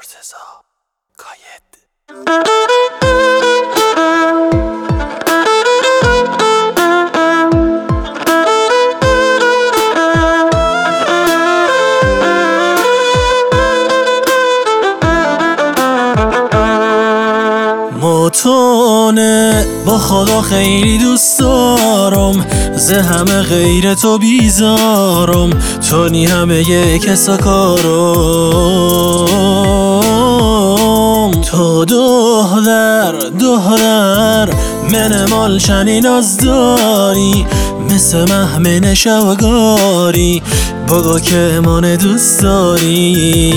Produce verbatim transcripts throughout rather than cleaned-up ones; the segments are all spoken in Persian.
مرتضی کاید. متونه با خدا خیلی دوست دارم، زه همه غیر تو بیزارم، تونی همه یه کسا کارم. تو دهدر دهدر من مال چنین از داری، مثل مهمن شوگاری بگو که من دوست داری.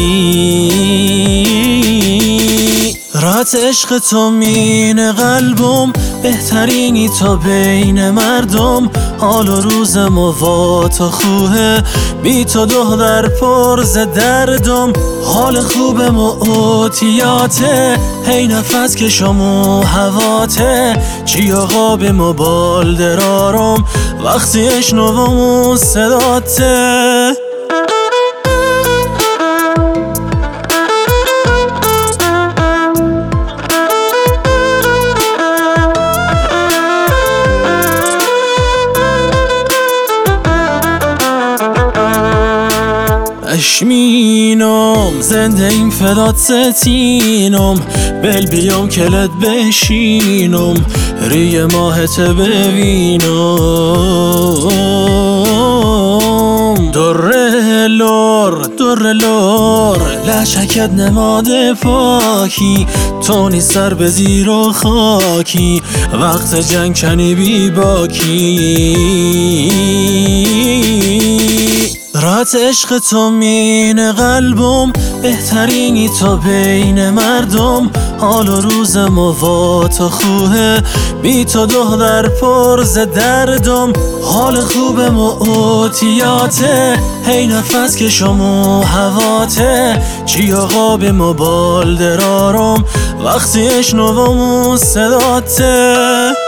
رات عشق تو مین قلبم، بهترینی تا بین مردم، حال و روز ما تو خوه، بی تو دهدر پرز دردم. حال خوب معوتیاته، هی نفس که شما هواته، چی آقا به مبال درارم وقتی اشنوم صداته. اشمینم زنده این فدات ستینم، بل بیام کلت بشینم، ری ماهت ببینم. در لور در لور لشکت نماد پاکی، تونی سر به زیر و خاکی، وقت جنگ کنی بی باکی. رات عشق تو مین قلبم، بهترینی تا بین مردم، حال و روز ما تو خوه، بی تو دهدر پرز دردم. حال خوب معوتیاته، هی نفس که شما هواته، چی آقا به مبال درارم وقتی اشنوم صداته.